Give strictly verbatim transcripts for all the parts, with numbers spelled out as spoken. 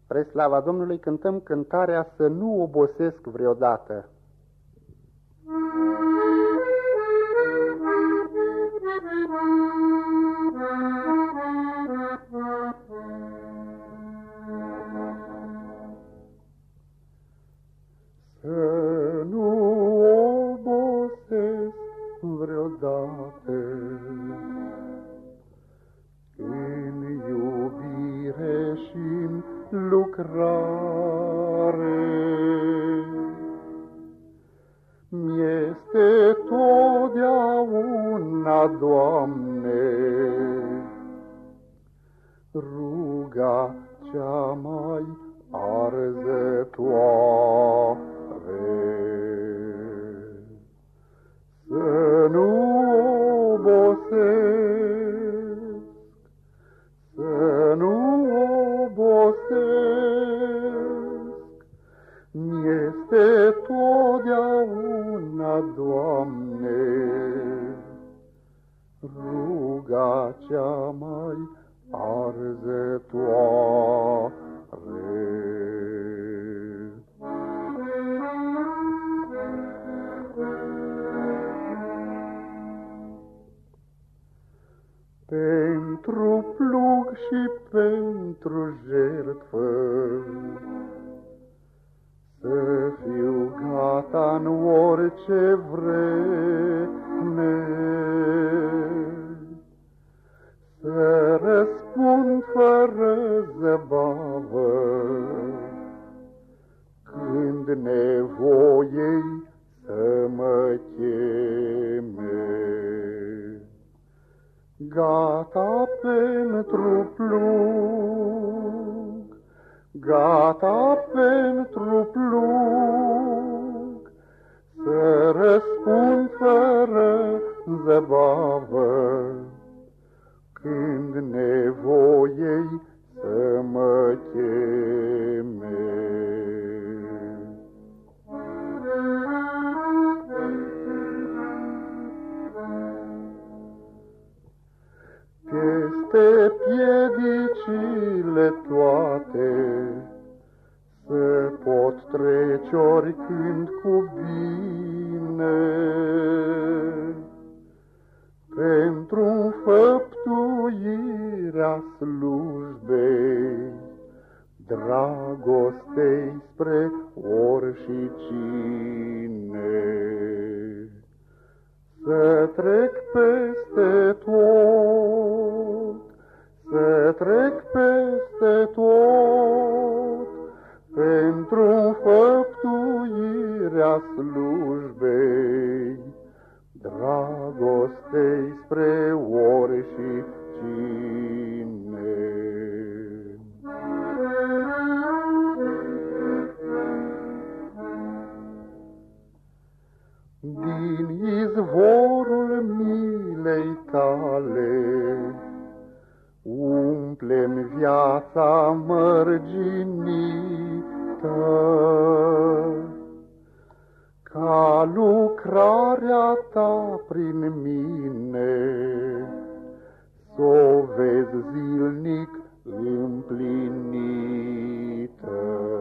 Spre slava Domnului cântăm cântarea Să nu obosesc vreodată. Să nu obosesc vreodată în iubire și-n lucrare. Mi-este totdeauna, Doamne, ruga cea mai arzătoare. Să nu obosesc, să nu obosesc, mi-este totdeauna, Doamne, ruga cea mai arzătoare. Pentru plug și pentru jertfă să fiu gata în orice vreme, să răspund fără zăbavă când nevoiei să mă cheme. Gata pentru plug, gata pentru plug, să răspund fără zăbavă când nevoiei să mă cheme. Peste piedicile toate să pot trece oricând cu bine, pentru înfăptuirea slujbei, dragostei spre oricine. Să trec peste tot, să trec peste tot, pentru înfăptuirea slujbei, dragostei spre oricine. Din izvorul milei tale umple-mi viața mărginită, ca lucrarea ta prin mine s-o vezi zilnic împlinită.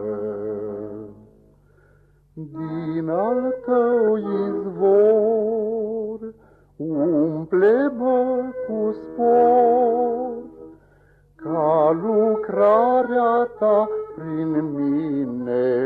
Din al tău izvor umple-mă cu spor, ca lucrarea ta prin mine